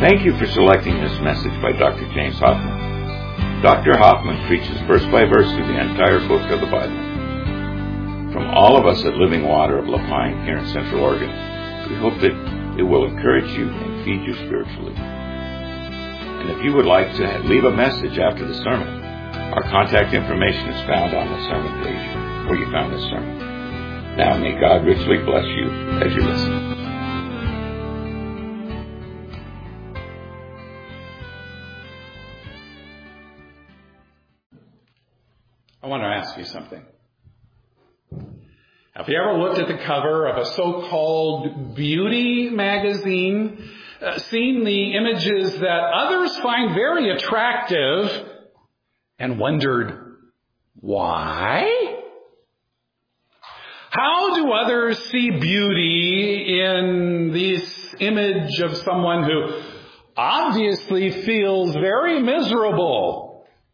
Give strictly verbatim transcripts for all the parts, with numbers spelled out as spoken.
Thank you for selecting this message by Doctor James Hoffman. Doctor Hoffman preaches verse by verse through the entire book of the Bible. From all of us at Living Water of La Pine here in Central Oregon, we hope that it will encourage you and feed you spiritually. And if you would like to leave a message after the sermon, our contact information is found on the sermon page where you found this sermon. Now may God richly bless you as you listen. I want to ask you something. Have you ever looked at the cover of a so-called beauty magazine, uh, seen the images that others find very attractive, and wondered, why? How do others see beauty in this image of someone who obviously feels very miserable?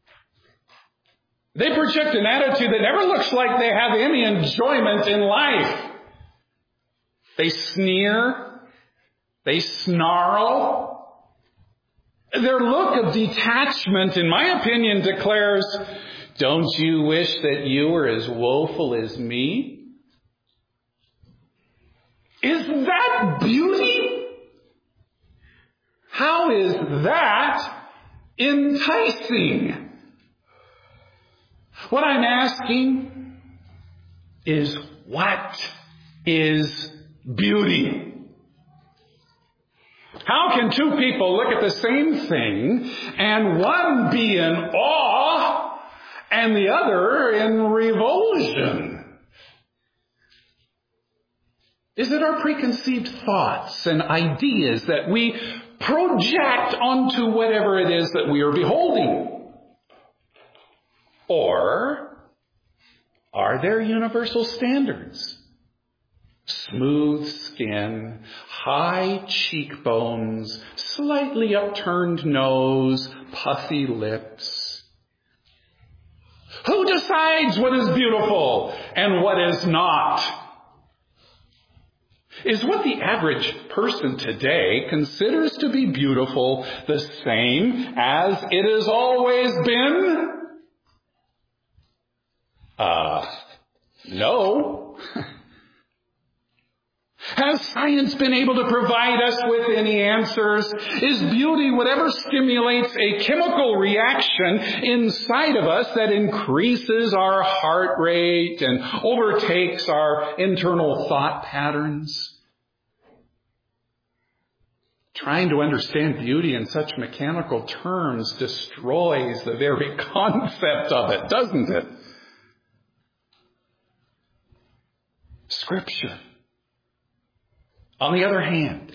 They project an attitude that never looks like they have any enjoyment in life. They sneer. They snarl. Their look of detachment, in my opinion, declares, "Don't you wish that you were as woeful as me?" Is that beauty? How is that enticing? What I'm asking is, what is beauty? How can two people look at the same thing and one be in awe and the other in revulsion? Is it our preconceived thoughts and ideas that we project onto whatever it is that we are beholding? Or are there universal standards? Smooth skin, high cheekbones, slightly upturned nose, puffy lips. Who decides what is beautiful and what is not? Is what the average person today considers to be beautiful the same as it has always been? Uh, no. Has science been able to provide us with any answers? Is beauty whatever stimulates a chemical reaction inside of us that increases our heart rate and overtakes our internal thought patterns? Trying to understand beauty in such mechanical terms destroys the very concept of it, doesn't it? Scripture, on the other hand,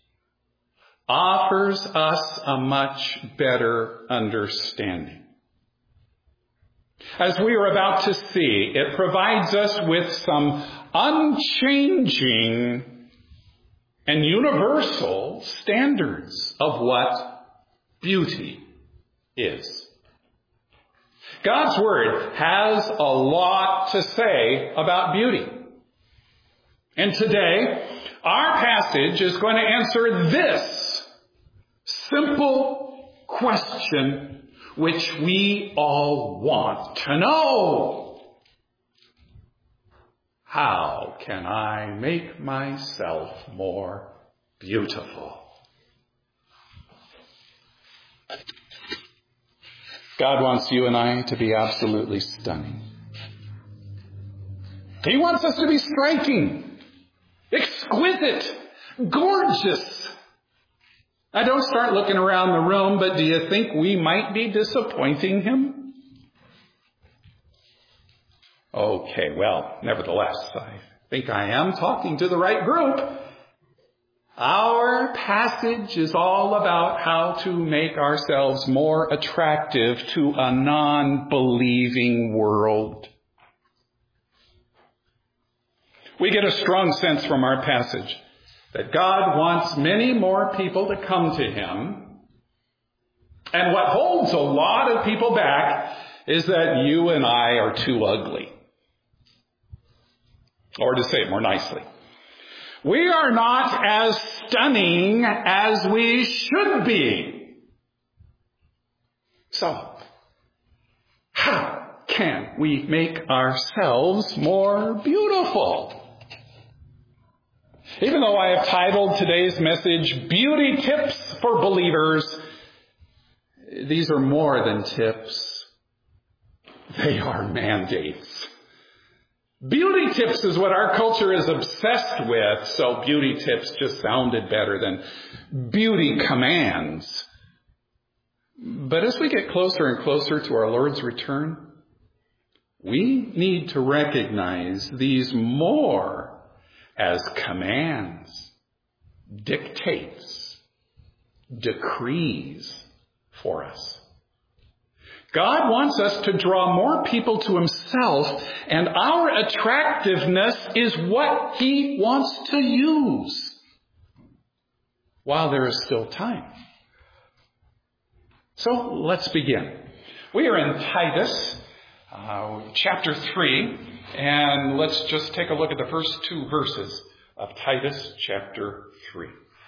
offers us a much better understanding. As we are about to see, it provides us with some unchanging and universal standards of what beauty is. God's Word has a lot to say about beauty. And today, our passage is going to answer this simple question which we all want to know. How can I make myself more beautiful? God wants you and I to be absolutely stunning. He wants us to be striking, exquisite, gorgeous. Now, don't start looking around the room, but do you think we might be disappointing him? Okay, well, nevertheless, I think I am talking to the right group. Our passage is all about how to make ourselves more attractive to a non-believing world. We get a strong sense from our passage that God wants many more people to come to him. And what holds a lot of people back is that you and I are too ugly. Or to say it more nicely, We are not as stunning as we should be. So, how can we make ourselves more beautiful? Even though I have titled today's message, Beauty Tips for Believers, these are more than tips. They are mandates. Beauty tips is what our culture is obsessed with, so beauty tips just sounded better than beauty commands. But as we get closer and closer to our Lord's return, we need to recognize these more as commands, dictates, decrees for us. God wants us to draw more people to himself, and our attractiveness is what he wants to use while there is still time. So let's begin. We are in Titus, uh, chapter three, and let's just take a look at the first two verses of Titus chapter three.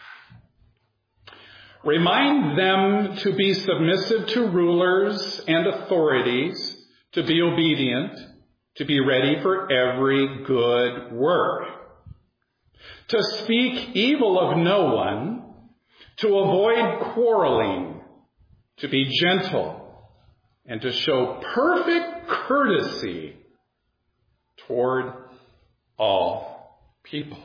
Remind them to be submissive to rulers and authorities, to be obedient, to be ready for every good work, to speak evil of no one, to avoid quarreling, to be gentle, and to show perfect courtesy toward all people.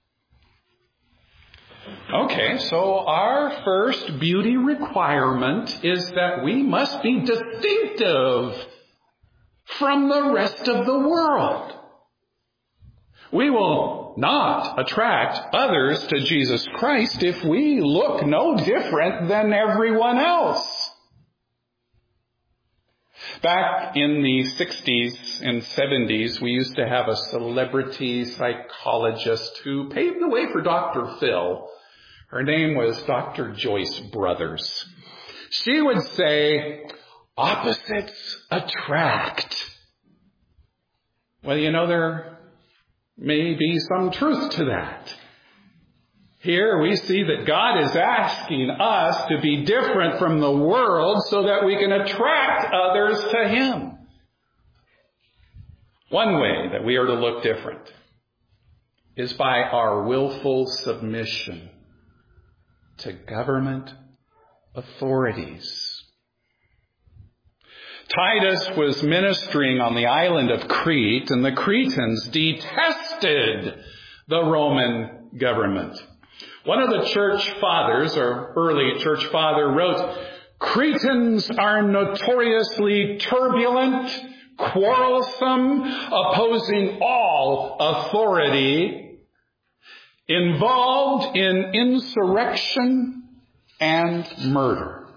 Okay, so our first beauty requirement is that we must be distinctive from the rest of the world. We will not attract others to Jesus Christ if we look no different than everyone else. Back in the sixties and seventies, we used to have a celebrity psychologist who paved the way for Doctor Phil. Her name was Doctor Joyce Brothers. She would say, opposites attract. Well, you know, there may be some truth to that. Here we see that God is asking us to be different from the world so that we can attract others to him. One way that we are to look different is by our willful submission to government authorities. Titus was ministering on the island of Crete, and the Cretans detested the Roman government. One of the church fathers, or early church father, wrote, Cretans are notoriously turbulent, quarrelsome, opposing all authority, involved in insurrection and murder.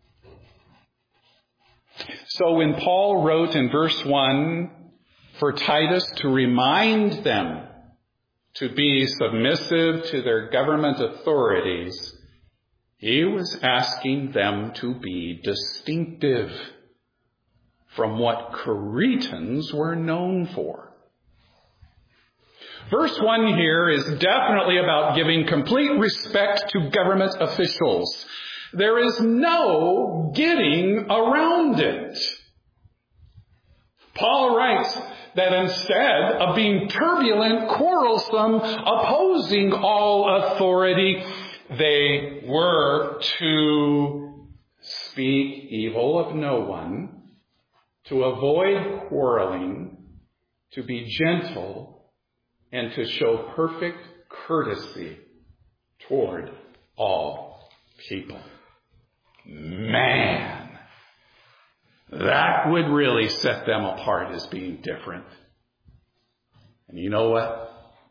So when Paul wrote in verse one for Titus to remind them to be submissive to their government authorities, he was asking them to be distinctive from what Cretans were known for. Verse one here is definitely about giving complete respect to government officials. There is no getting around it. Paul writes that instead of being turbulent, quarrelsome, opposing all authority, they were to speak evil of no one, to avoid quarreling, to be gentle, and to show perfect courtesy toward all people. Man, that would really set them apart as being different. And you know what?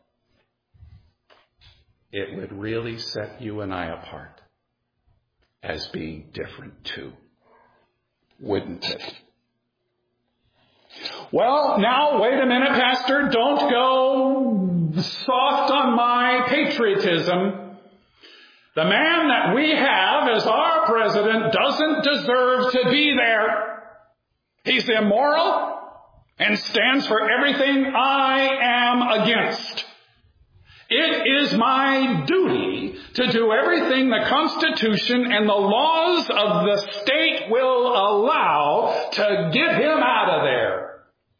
It would really set you and I apart as being different too. Wouldn't it? Well, now, wait a minute, Pastor. Don't go soft on my patriotism. The man that we have as our president doesn't deserve to be there. He's immoral and stands for everything I am against. It is my duty to do everything the Constitution and the laws of the state will allow to get him out of there.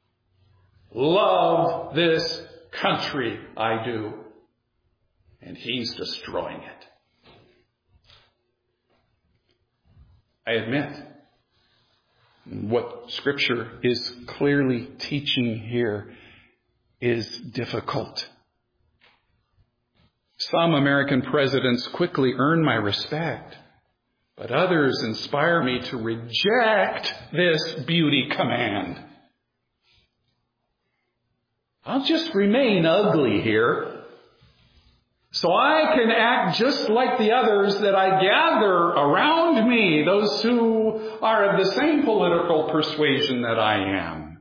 Love this country, I do. And he's destroying it. I admit, what Scripture is clearly teaching here is difficult. Some American presidents quickly earn my respect, but others inspire me to reject this beauty command. I'll just remain ugly here, so I can act just like the others that I gather around me, those who are of the same political persuasion that I am.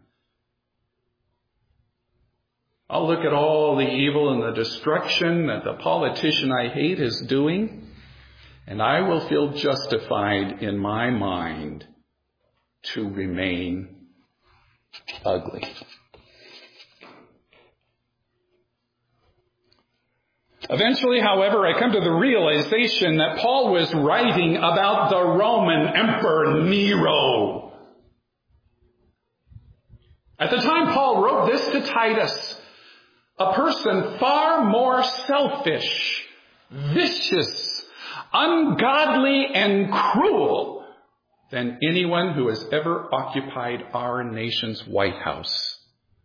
I'll look at all the evil and the destruction that the politician I hate is doing, and I will feel justified in my mind to remain ugly. Eventually, however, I come to the realization that Paul was writing about the Roman Emperor Nero. At the time Paul wrote this to Titus, a person far more selfish, vicious, ungodly, and cruel than anyone who has ever occupied our nation's White House,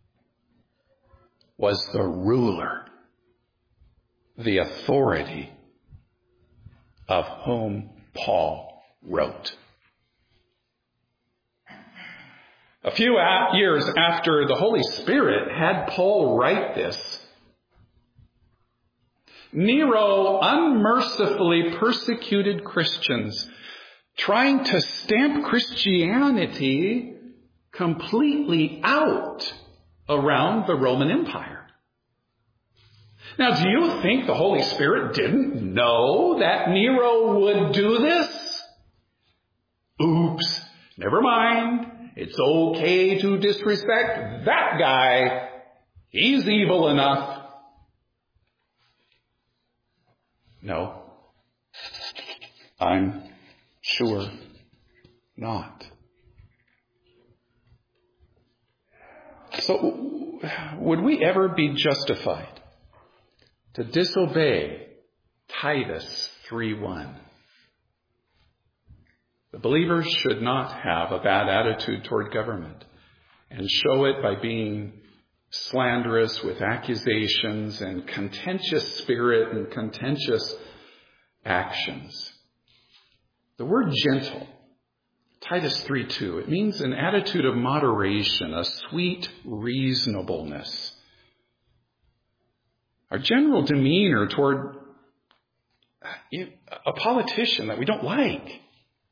was the ruler, the authority of whom Paul wrote. A few years after the Holy Spirit had Paul write this, Nero unmercifully persecuted Christians, trying to stamp Christianity completely out around the Roman Empire. Now, do you think the Holy Spirit didn't know that Nero would do this? Oops, never mind. It's okay to disrespect that guy. He's evil enough. No, I'm sure not. So, would we ever be justified to disobey Titus three one? The believers should not have a bad attitude toward government and show it by being slanderous with accusations and contentious spirit and contentious actions. The word gentle, Titus three two, it means an attitude of moderation, a sweet reasonableness. Our general demeanor toward a politician that we don't like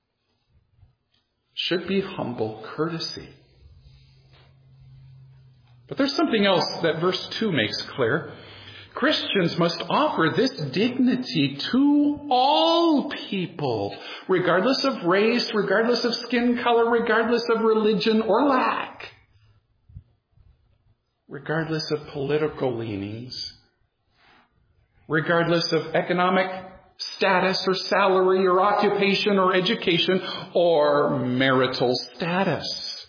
should be humble courtesy. But there's something else that verse two makes clear. Christians must offer this dignity to all people, regardless of race, regardless of skin color, regardless of religion or lack, regardless of political leanings, regardless of economic status or salary or occupation or education or marital status.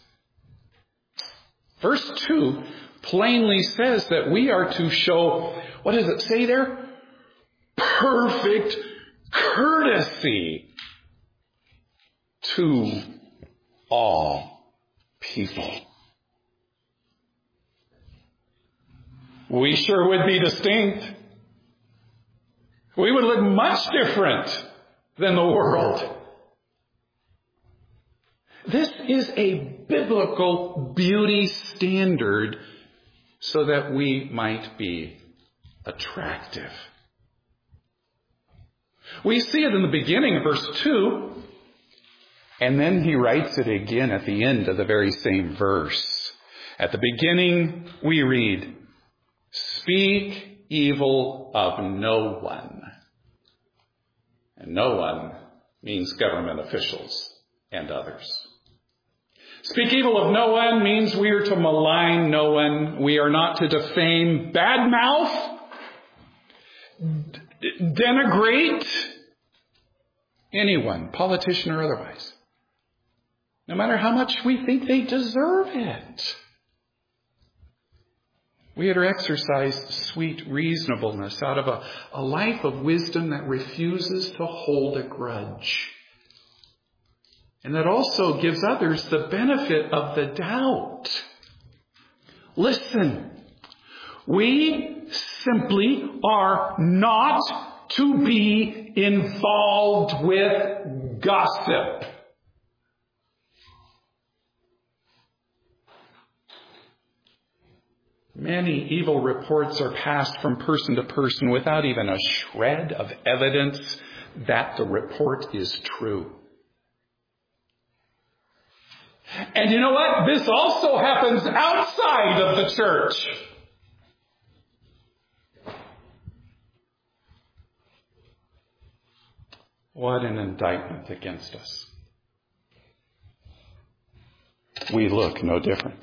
Verse two plainly says that we are to show, what does it say there? Perfect courtesy to all people. We sure would be distinct. We would look much different than the world. This is a biblical beauty standard so that we might be attractive. We see it in the beginning of verse two, and then he writes it again at the end of the very same verse. At the beginning, we read, "Speak evil of no one." And no one means government officials and others. Speak evil of no one means we are to malign no one. We are not to defame, badmouth, denigrate anyone, politician or otherwise, no matter how much we think they deserve it. We are to exercise sweet reasonableness out of a, a life of wisdom that refuses to hold a grudge. And that also gives others the benefit of the doubt. Listen, we simply are not to be involved with gossip. Many evil reports are passed from person to person without even a shred of evidence that the report is true. And you know what? This also happens outside of the church. What an indictment against us. We look no different.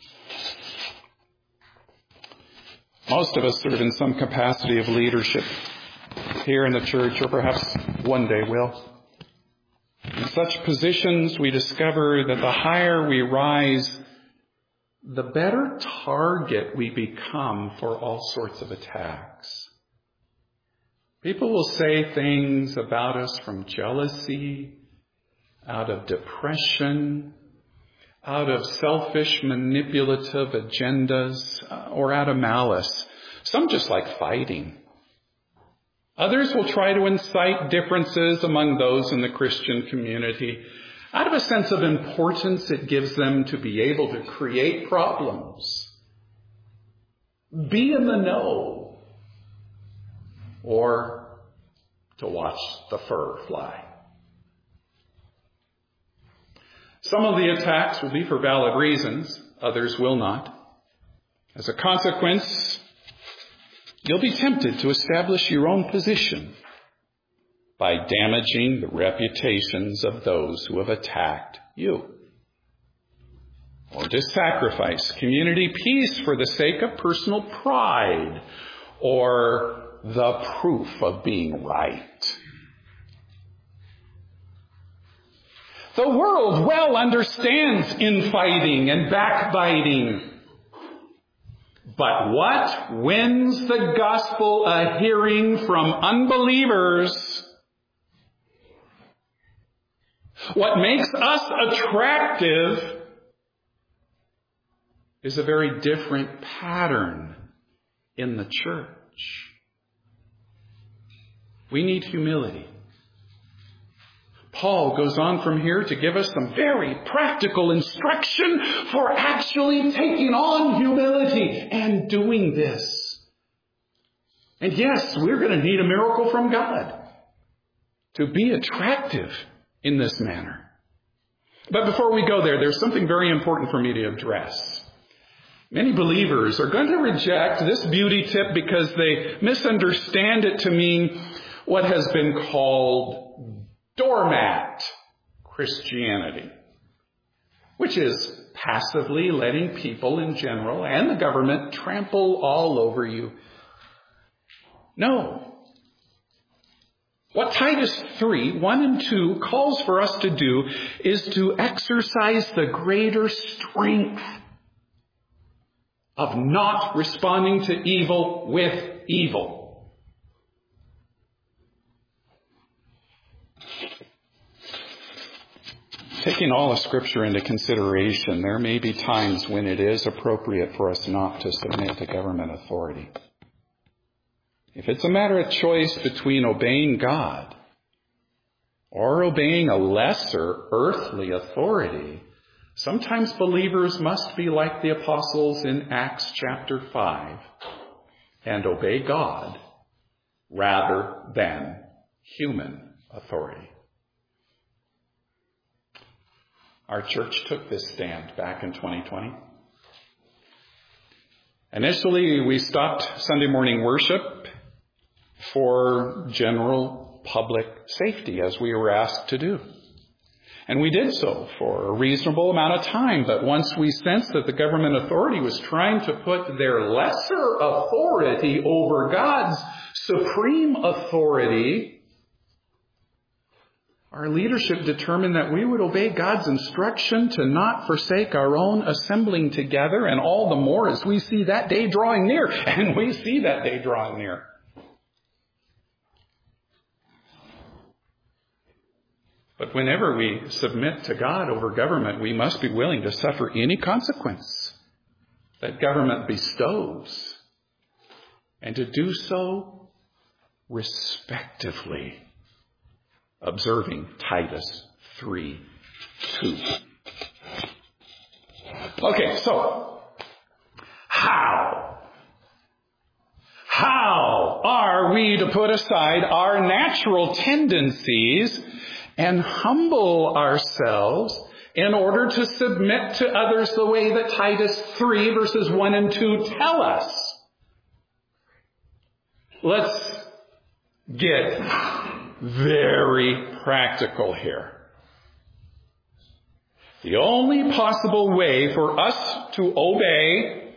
Most of us serve in some capacity of leadership here in the church, or perhaps one day will. In such positions, we discover that the higher we rise, the better target we become for all sorts of attacks. People will say things about us from jealousy, out of depression, out of selfish, manipulative agendas, or out of malice. Some just like fighting. Others will try to incite differences among those in the Christian community out of a sense of importance it gives them to be able to create problems, be in the know, or to watch the fur fly. Some of the attacks will be for valid reasons, others will not. As a consequence, you'll be tempted to establish your own position by damaging the reputations of those who have attacked you. Or to sacrifice community peace for the sake of personal pride or the proof of being right. The world well understands infighting and backbiting. But what wins the gospel a hearing from unbelievers? What makes us attractive is a very different pattern in the church. We need humility. Paul goes on from here to give us some very practical instruction for actually taking on humility and doing this. And yes, we're going to need a miracle from God to be attractive in this manner. But before we go there, there's something very important for me to address. Many believers are going to reject this beauty tip because they misunderstand it to mean what has been called doormat Christianity, which is passively letting people in general and the government trample all over you. No. What Titus three, one and two calls for us to do is to exercise the greater strength of not responding to evil with evil. Taking all of Scripture into consideration, there may be times when it is appropriate for us not to submit to government authority. If it's a matter of choice between obeying God or obeying a lesser earthly authority, sometimes believers must be like the apostles in Acts chapter five and obey God rather than human authority. Our church took this stand back in twenty twenty. Initially, we stopped Sunday morning worship for general public safety, as we were asked to do. And we did so for a reasonable amount of time. But once we sensed that the government authority was trying to put their lesser authority over God's supreme authority, our leadership determined that we would obey God's instruction to not forsake our own assembling together, and all the more as we see that day drawing near. And we see that day drawing near. But whenever we submit to God over government, we must be willing to suffer any consequence that government bestows, and to do so respectively, observing Titus three two. Okay, so how? How are we to put aside our natural tendencies and humble ourselves in order to submit to others the way that Titus three verses one and two tell us? Let's get very practical here. The only possible way for us to obey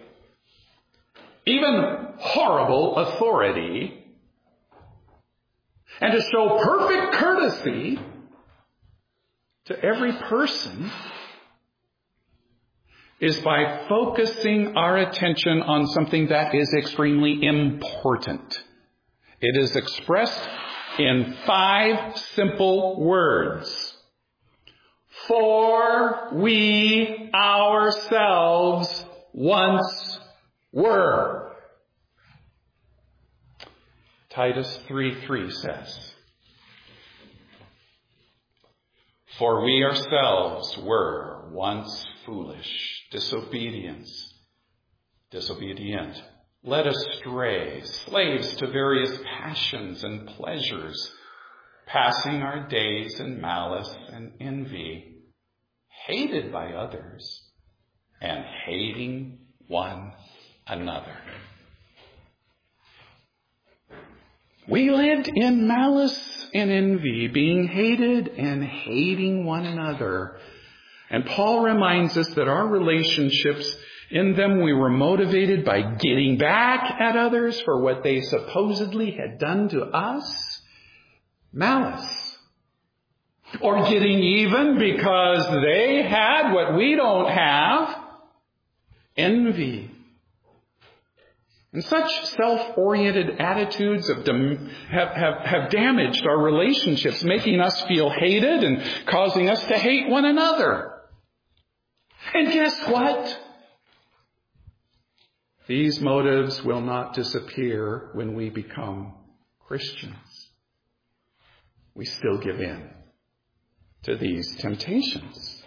even horrible authority and to show perfect courtesy to every person is by focusing our attention on something that is extremely important. It is expressed in five simple words. For we ourselves once were. Titus three three says, for we ourselves were once foolish, disobedience, disobedient, led astray, slaves to various passions and pleasures, passing our days in malice and envy, hated by others, and hating one another. We lived in malice and envy, being hated and hating one another. And Paul reminds us that our relationships, in them we were motivated by getting back at others for what they supposedly had done to us. Malice. Or getting even because they had what we don't have. Envy. And such self-oriented attitudes have, dam- have, have, have damaged our relationships, making us feel hated and causing us to hate one another. And guess what? These motives will not disappear when we become Christians. We still give in to these temptations.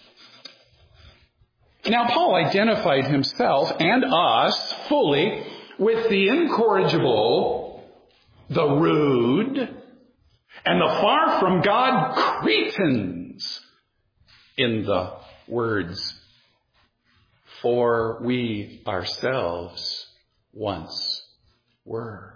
Now, Paul identified himself and us fully with the incorrigible, the rude, and the far from God Cretans in the words, for we ourselves once were.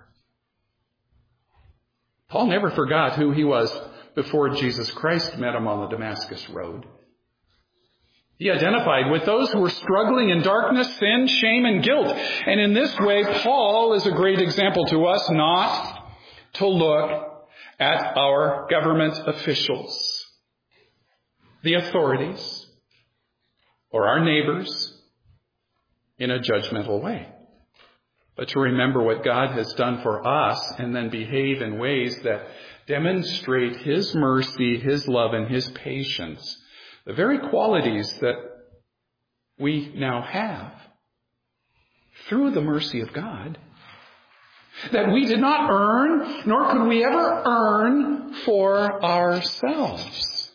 Paul never forgot who he was before Jesus Christ met him on the Damascus Road. He identified with those who were struggling in darkness, sin, shame, and guilt. And in this way, Paul is a great example to us not to look at our government officials, the authorities, or our neighbors in a judgmental way, but to remember what God has done for us and then behave in ways that demonstrate His mercy, His love, and His patience. The very qualities that we now have through the mercy of God that we did not earn, nor could we ever earn for ourselves.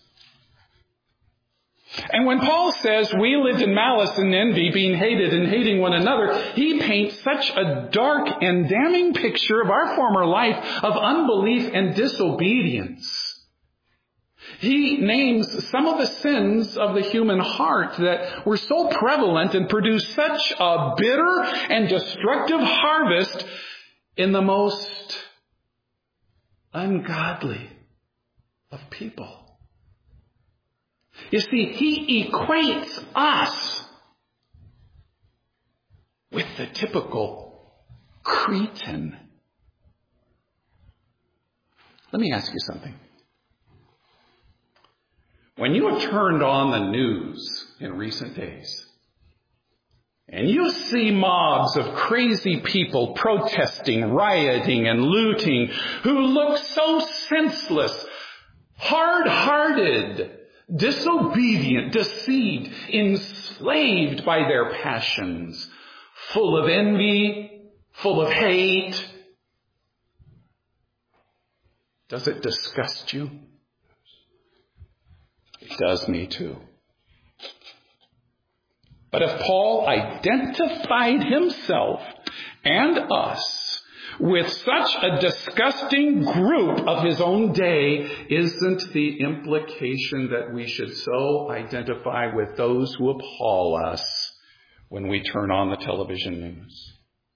And when Paul says we lived in malice and envy, being hated and hating one another, he paints such a dark and damning picture of our former life of unbelief and disobedience. He names some of the sins of the human heart that were so prevalent and produced such a bitter and destructive harvest in the most ungodly of people. You see, he equates us with the typical Cretan. Let me ask you something. When you have turned on the news in recent days, and you see mobs of crazy people protesting, rioting, and looting, who look so senseless, hard-hearted, disobedient, deceived, enslaved by their passions, full of envy, full of hate, does it disgust you? It does me too. But if Paul identified himself and us with such a disgusting group of his own day, isn't the implication that we should so identify with those who appall us when we turn on the television news?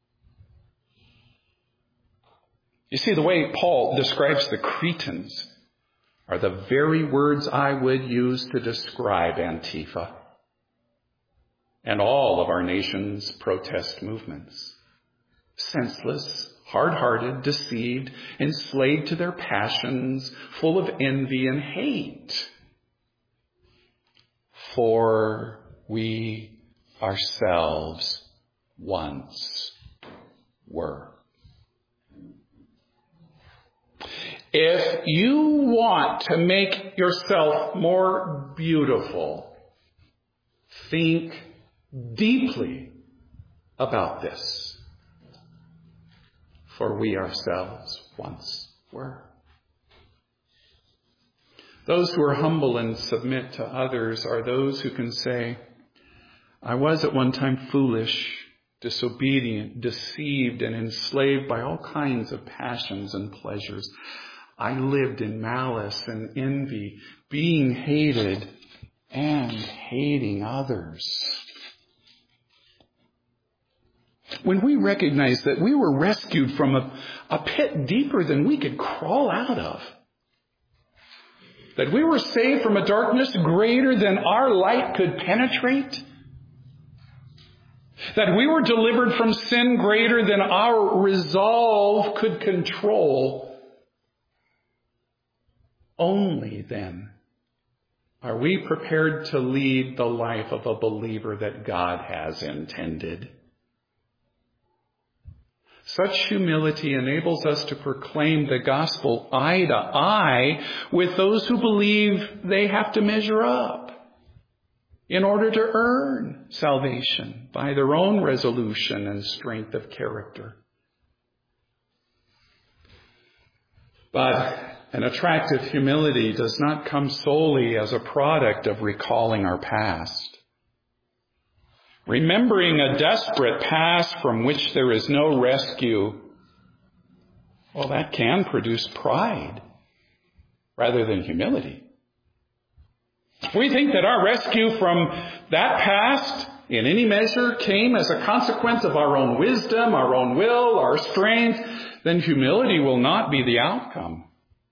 You see, the way Paul describes the Cretans are the very words I would use to describe Antifa and all of our nation's protest movements. Senseless, hard-hearted, deceived, enslaved to their passions, full of envy and hate. For we ourselves once were. If you want to make yourself more beautiful, think deeply about this. For we ourselves once were. Those who are humble and submit to others are those who can say, I was at one time foolish, disobedient, deceived, and enslaved by all kinds of passions and pleasures. I lived in malice and envy, being hated and hating others. When we recognize that we were rescued from a, a pit deeper than we could crawl out of, that we were saved from a darkness greater than our light could penetrate, that we were delivered from sin greater than our resolve could control, only then are we prepared to lead the life of a believer that God has intended. Such humility enables us to proclaim the gospel eye to eye with those who believe they have to measure up in order to earn salvation by their own resolution and strength of character. But an attractive humility does not come solely as a product of recalling our past. Remembering a desperate past from which there is no rescue, well, that can produce pride rather than humility. We think that our rescue from that past, in any measure, came as a consequence of our own wisdom, our own will, our strength, then humility will not be the outcome.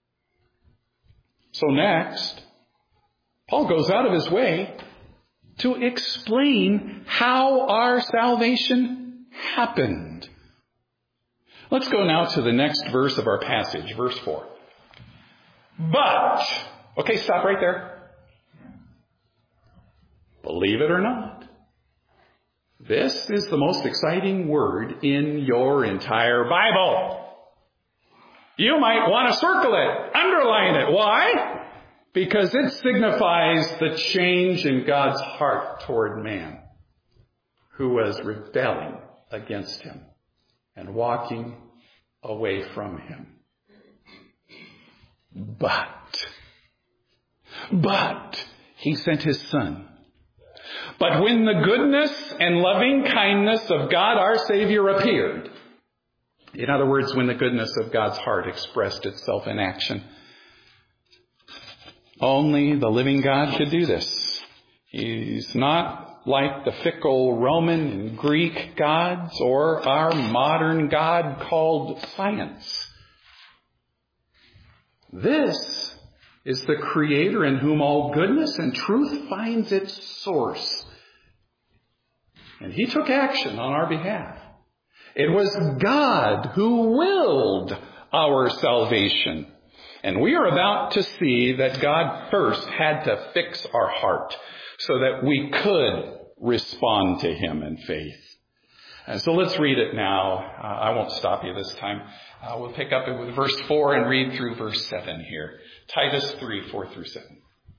So next, Paul goes out of his way to explain how our salvation happened. Let's go now to the next verse of our passage, verse four. But, okay, stop right there. Believe it or not, this is the most exciting word in your entire Bible. You might want to circle it, underline it. Why? Because it signifies the change in God's heart toward man, who was rebelling against him and walking away from him. But, but, he sent his Son. But when the goodness and loving kindness of God our Savior appeared, in other words, when the goodness of God's heart expressed itself in action, only the living God could do this. He's not like the fickle Roman and Greek gods or our modern God called science. This is the Creator in whom all goodness and truth finds its source. And He took action on our behalf. It was God who willed our salvation. And we are about to see that God first had to fix our heart so that we could respond to Him in faith. And so let's read it now. Uh, I won't stop you this time. Uh, we'll pick up with verse four and read through verse seven here. Titus three, four through seven.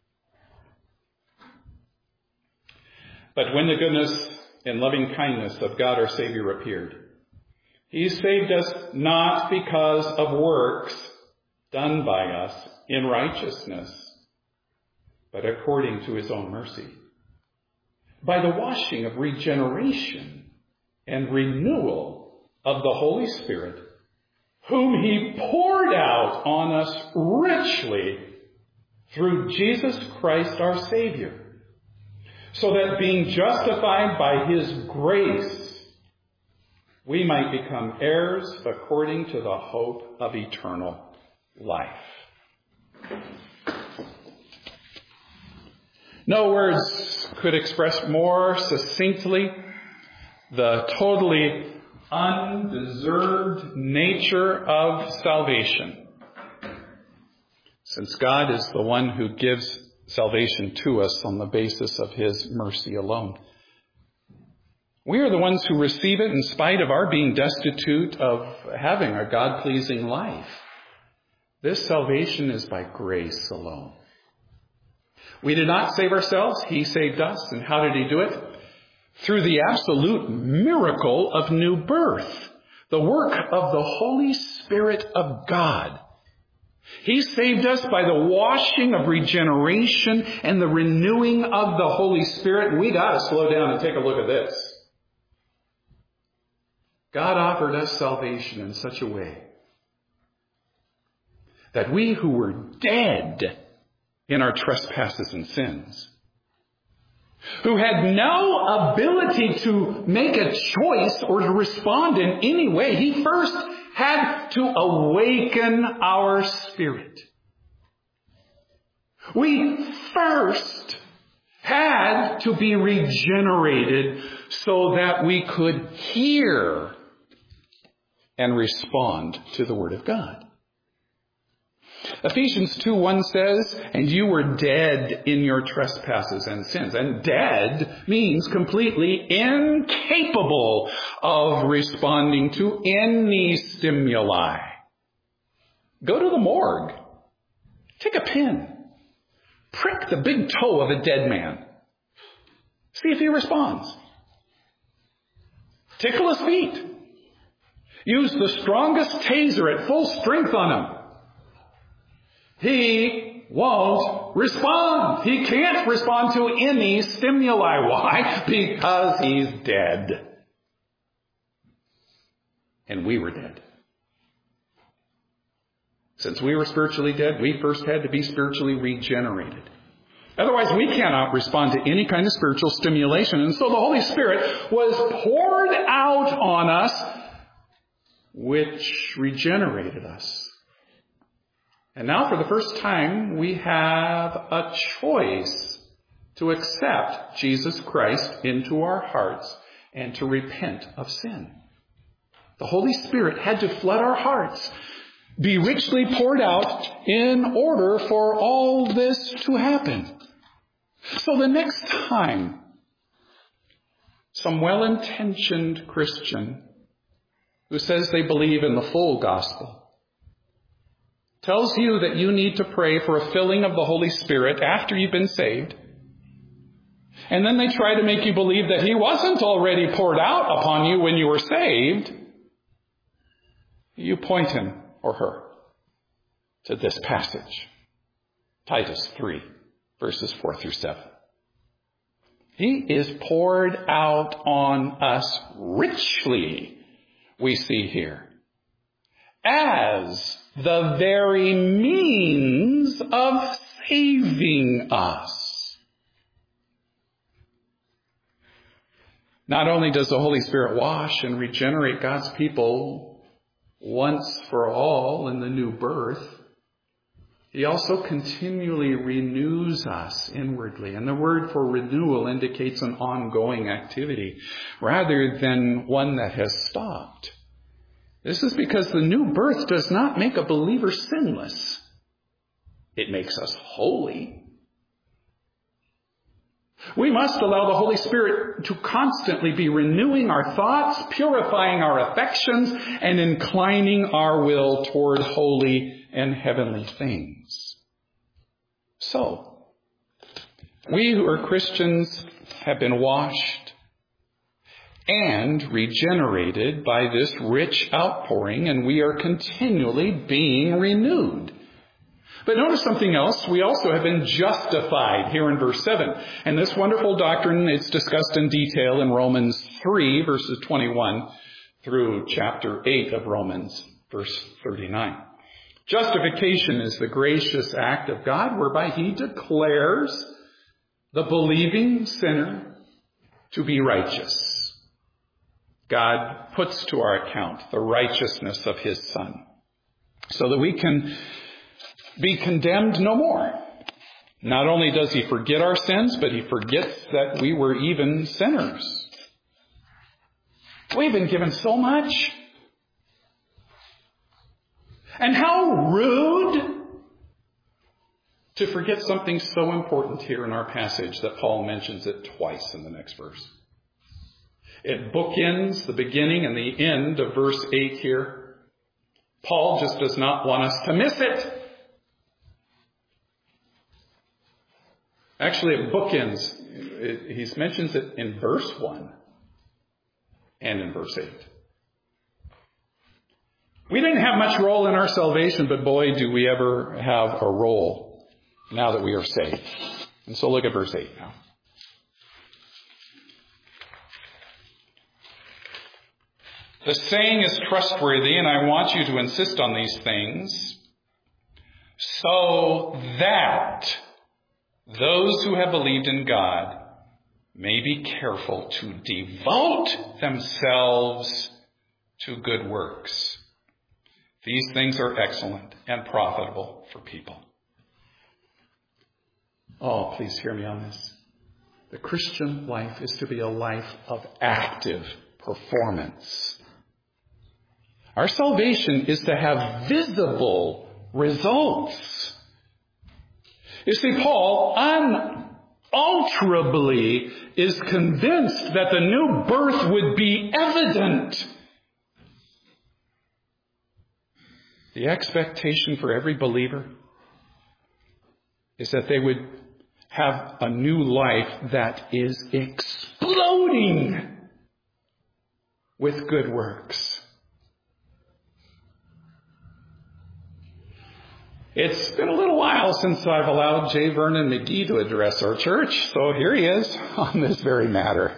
But when the goodness and loving kindness of God our Savior appeared, He saved us not because of works done by us in righteousness, but according to His own mercy, by the washing of regeneration and renewal of the Holy Spirit, whom He poured out on us richly through Jesus Christ our Savior, so that being justified by His grace, we might become heirs according to the hope of eternal life. No words could express more succinctly the totally undeserved nature of salvation, since God is the one who gives salvation to us on the basis of His mercy alone. We are the ones who receive it in spite of our being destitute of having a God-pleasing life. This salvation is by grace alone. We did not save ourselves. He saved us. And how did He do it? Through the absolute miracle of new birth, the work of the Holy Spirit of God. He saved us by the washing of regeneration and the renewing of the Holy Spirit. We got to slow down and take a look at this. God offered us salvation in such a way that we who were dead in our trespasses and sins, who had no ability to make a choice or to respond in any way, He first had to awaken our spirit. We first had to be regenerated so that we could hear and respond to the Word of God. Ephesians two one says, and you were dead in your trespasses and sins. And dead means completely incapable of responding to any stimuli. Go to the morgue. Take a pin. Prick the big toe of a dead man. See if he responds. Tickle his feet. Use the strongest taser at full strength on him. He won't respond. He can't respond to any stimuli. Why? Because he's dead. And we were dead. Since we were spiritually dead, we first had to be spiritually regenerated. Otherwise, we cannot respond to any kind of spiritual stimulation. And so the Holy Spirit was poured out on us, which regenerated us. And now for the first time, we have a choice to accept Jesus Christ into our hearts and to repent of sin. The Holy Spirit had to flood our hearts, be richly poured out in order for all this to happen. So the next time some well-intentioned Christian who says they believe in the full gospel tells you that you need to pray for a filling of the Holy Spirit after you've been saved, and then they try to make you believe that He wasn't already poured out upon you when you were saved, you point him or her to this passage, Titus three, verses four through seven. He is poured out on us richly, we see here, as the very means of saving us. Not only does the Holy Spirit wash and regenerate God's people once for all in the new birth, He also continually renews us inwardly. And the word for renewal indicates an ongoing activity rather than one that has stopped. This is because the new birth does not make a believer sinless. It makes us holy. We must allow the Holy Spirit to constantly be renewing our thoughts, purifying our affections, and inclining our will toward holy and heavenly things. So, we who are Christians have been washed and regenerated by this rich outpouring, and we are continually being renewed. But notice something else. We also have been justified here in verse seven. And this wonderful doctrine is discussed in detail in Romans three, verses twenty-one through chapter eight of Romans, verse thirty-nine. Justification is the gracious act of God whereby he declares the believing sinner to be righteous. God puts to our account the righteousness of his Son so that we can be condemned no more. Not only does he forget our sins, but he forgets that we were even sinners. We've been given so much. And how rude to forget something so important here in our passage that Paul mentions it twice in the next verse. It bookends the beginning and the end of verse eight here. Paul just does not want us to miss it. Actually, it bookends. He mentions it in verse one and in verse eight. We didn't have much role in our salvation, but boy, do we ever have a role now that we are saved. And so look at verse eight now. The saying is trustworthy, and I want you to insist on these things, so that those who have believed in God may be careful to devote themselves to good works. These things are excellent and profitable for people. Oh, please hear me on this. The Christian life is to be a life of active performance. Our salvation is to have visible results. You see, Paul unalterably is convinced that the new birth would be evident. The expectation for every believer is that they would have a new life that is exploding with good works. It's been a little while since I've allowed J. Vernon McGee to address our church, so here he is on this very matter.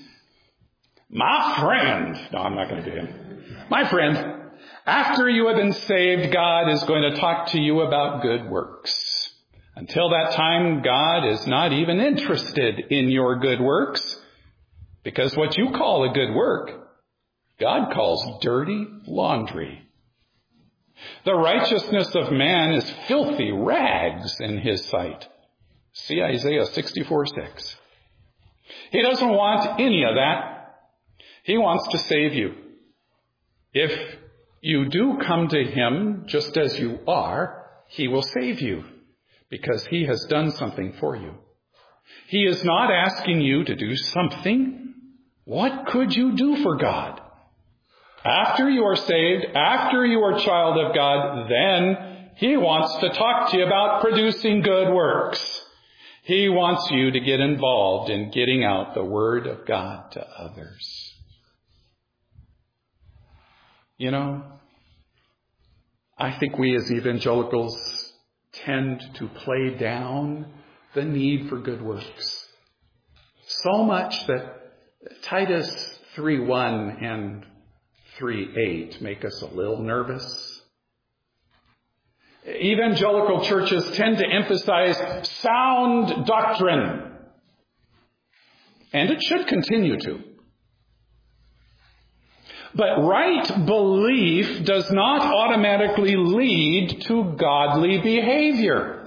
My friend, no, I'm not going to do him. My friend, after you have been saved, God is going to talk to you about good works. Until that time, God is not even interested in your good works, because what you call a good work, God calls dirty laundry. The righteousness of man is filthy rags in his sight. See Isaiah sixty-four six. He doesn't want any of that. He wants to save you. If you do come to him just as you are, he will save you because he has done something for you. He is not asking you to do something. What could you do for God? After you are saved, after you are a child of God, then he wants to talk to you about producing good works. He wants you to get involved in getting out the word of God to others. You know, I think we as evangelicals tend to play down the need for good works. So much that Titus three one and three eight make us a little nervous. Evangelical churches tend to emphasize sound doctrine. And it should continue to. But right belief does not automatically lead to godly behavior.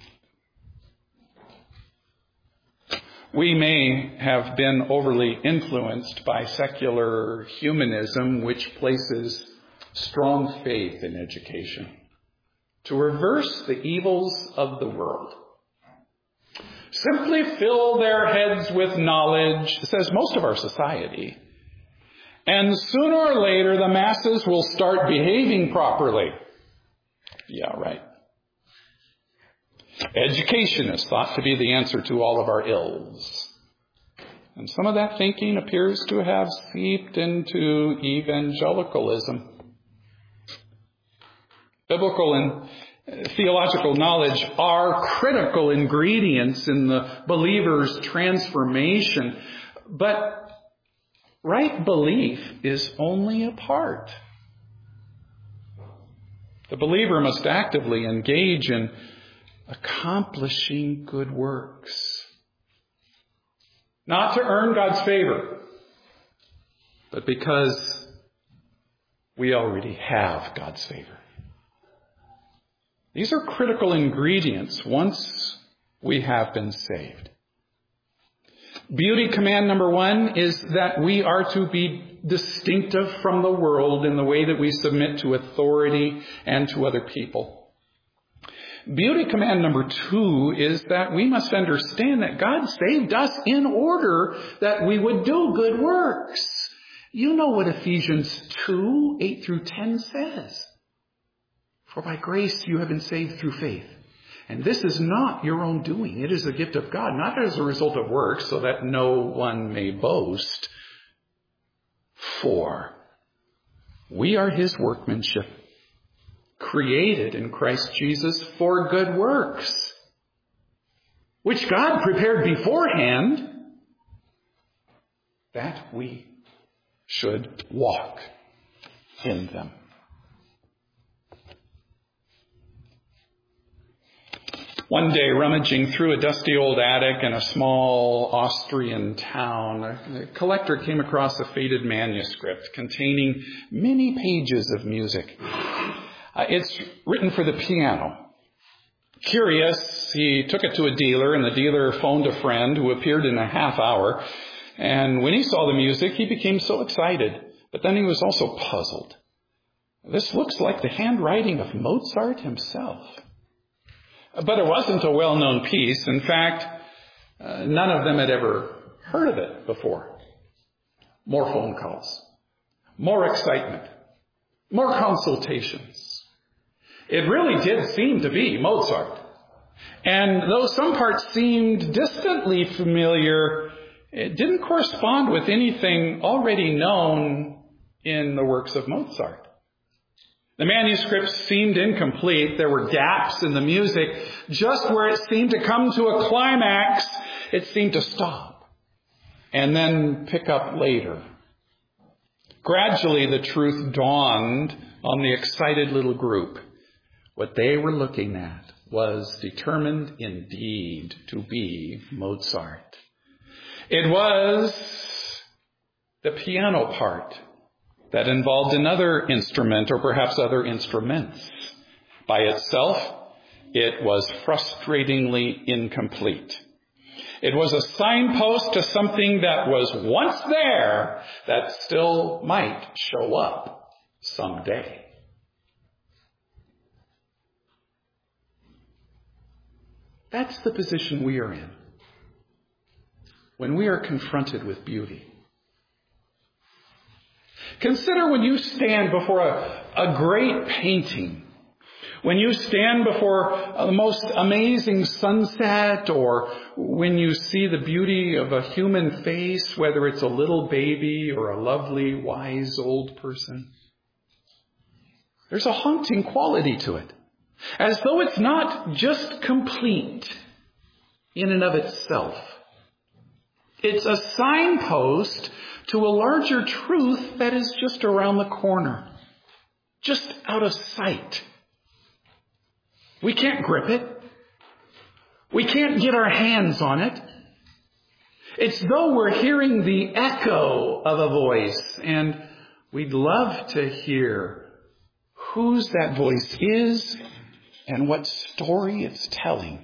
We may have been overly influenced by secular humanism, which places strong faith in education to reverse the evils of the world. Simply fill their heads with knowledge, says most of our society, and sooner or later the masses will start behaving properly. Yeah, right. Education is thought to be the answer to all of our ills. And some of that thinking appears to have seeped into evangelicalism. Biblical and theological knowledge are critical ingredients in the believer's transformation, but right belief is only a part. The believer must actively engage in accomplishing good works. Not to earn God's favor, but because we already have God's favor. These are critical ingredients once we have been saved. Beauty command number one is that we are to be distinctive from the world in the way that we submit to authority and to other people. Beauty command number two is that we must understand that God saved us in order that we would do good works. You know what Ephesians two, eight through ten says. For by grace you have been saved through faith. And this is not your own doing. It is a gift of God, not as a result of works, so that no one may boast. For we are his workmanship, created in Christ Jesus for good works, which God prepared beforehand that we should walk in them. One day, rummaging through a dusty old attic in a small Austrian town, a collector came across a faded manuscript containing many pages of music. Uh, it's written for the piano. Curious, he took it to a dealer, and the dealer phoned a friend who appeared in a half hour. And when he saw the music, he became so excited. But then he was also puzzled. This looks like the handwriting of Mozart himself. But it wasn't a well-known piece. In fact, uh, none of them had ever heard of it before. More phone calls. More excitement. More consultations. It really did seem to be Mozart. And though some parts seemed distantly familiar, it didn't correspond with anything already known in the works of Mozart. The manuscript seemed incomplete. There were gaps in the music. Just where it seemed to come to a climax, it seemed to stop and then pick up later. Gradually, the truth dawned on the excited little group. What they were looking at was determined indeed to be Mozart. It was the piano part that involved another instrument, or perhaps other instruments. By itself, it was frustratingly incomplete. It was a signpost to something that was once there that still might show up someday. That's the position we are in when we are confronted with beauty. Consider when you stand before a, a great painting, when you stand before the most amazing sunset, or when you see the beauty of a human face, whether it's a little baby or a lovely, wise old person. There's a haunting quality to it, as though it's not just complete in and of itself. It's a signpost to a larger truth that is just around the corner, just out of sight. We can't grip it. We can't get our hands on it. It's though we're hearing the echo of a voice, and We'd love to hear whose that voice is and what story it's telling.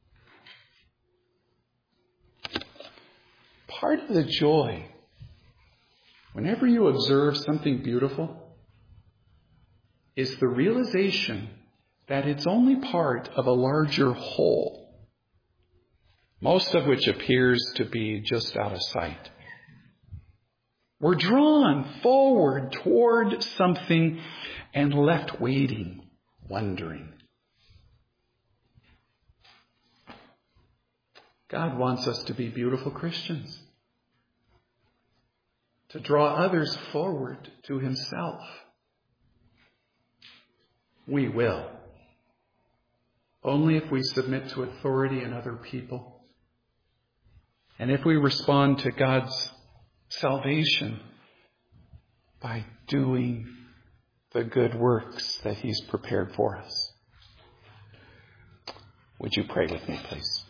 Part of the joy, whenever you observe something beautiful, is the realization that it's only part of a larger whole, most of which appears to be just out of sight. We're drawn forward toward something and left waiting, wondering. God wants us to be beautiful Christians, to draw others forward to himself. We will, only if we submit to authority in other people, and if we respond to God's salvation by doing the good works that he's prepared for us. Would you pray with me, please?